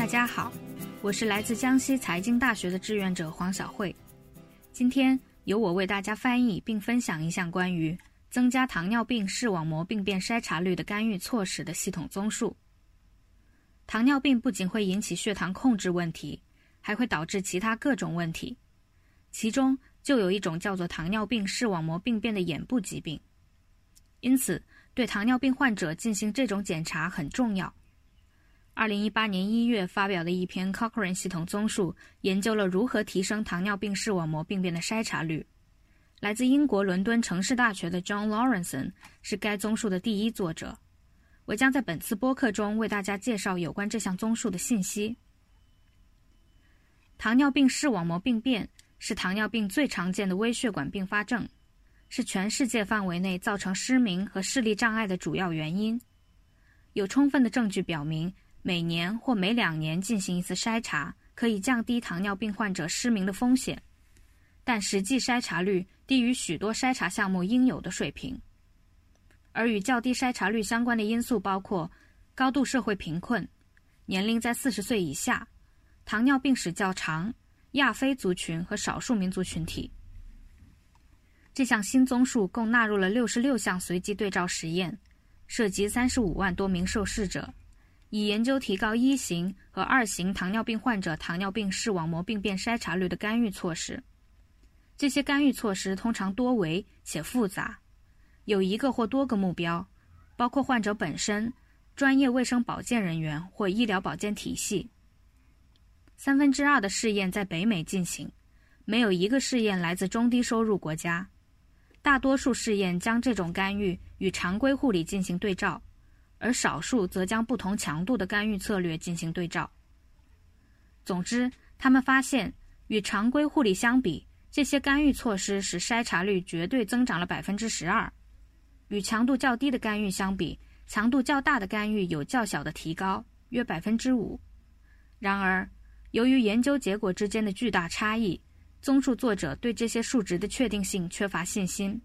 家好，我是来自江西财经大学的志愿者黄小慧。今天由我为大家翻译并分享一项关于增加糖尿病视网膜病变筛查率的干预措施的系统综述。糖尿病不仅会引起血糖控制问题，还会导致其他各种问题，其中就有一种叫做糖尿病视网膜病变的眼部疾病。因此，对糖尿病患者进行这种检查很重要。2018年1月发表的一篇 Cochrane 系统综述研究了如何提升糖尿病视网膜病变的筛查率。来自英国伦敦城市大学的 John Lawrenson 是该综述的第一作者。我将在本次播客中为大家介绍有关这项综述的信息。糖尿病视网膜病变是糖尿病最常见的微血管并发症，是全世界范围内造成失明和视力障碍的主要原因。有充分的证据表明，每年或每2年进行一次筛查可以降低糖尿病患者失明的风险，但实际筛查率低于许多筛查项目应有的水平。而与较低筛查率相关的因素包括高度社会贫困、年龄在40岁以下、糖尿病史较长、亚非族群和少数民族群体。这项新综述共纳入了66项随机对照实验，涉及35万多名受试者，以研究提高1型和2型糖尿病患者糖尿病视网膜病变筛查率的干预措施。这些干预措施通常多维且复杂，有1个或多个目标，包括患者本身、专业卫生保健人员或医疗保健体系。2/3的试验在北美进行，没有1个试验来自中低收入国家。大多数试验将这种干预与常规护理进行对照，而少数则将不同强度的干预策略进行对照。总之，他们发现，与常规护理相比，这些干预措施使筛查率绝对增长了 12%。与强度较低的干预相比，强度较大的干预有较小的提高，约 5%。然而，由于研究结果之间的巨大差异，综述作者对这些数值的确定性缺乏信心。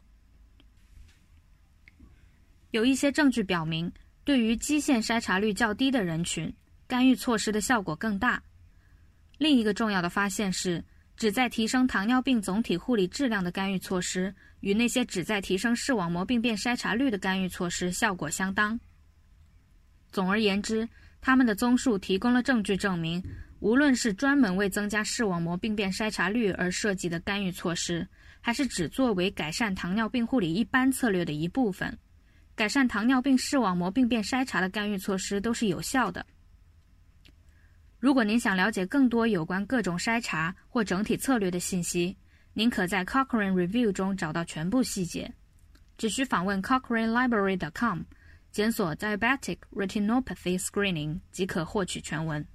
有一些证据表明，对于基线筛查率较低的人群，干预措施的效果更大。另一个重要的发现是，旨在提升糖尿病总体护理质量的干预措施与那些旨在提升视网膜病变筛查率的干预措施效果相当。总而言之，他们的综述提供了证据证明，无论是专门为增加视网膜病变筛查率而设计的干预措施，还是只作为改善糖尿病护理一般策略的一部分，改善糖尿病视网膜病变筛查的干预措施都是有效的。如果您想了解更多有关各种筛查或整体策略的信息，您可在 Cochrane Review 中找到全部细节。只需访问 cochranelibrary.com 检索 Diabetic Retinopathy Screening 即可获取全文。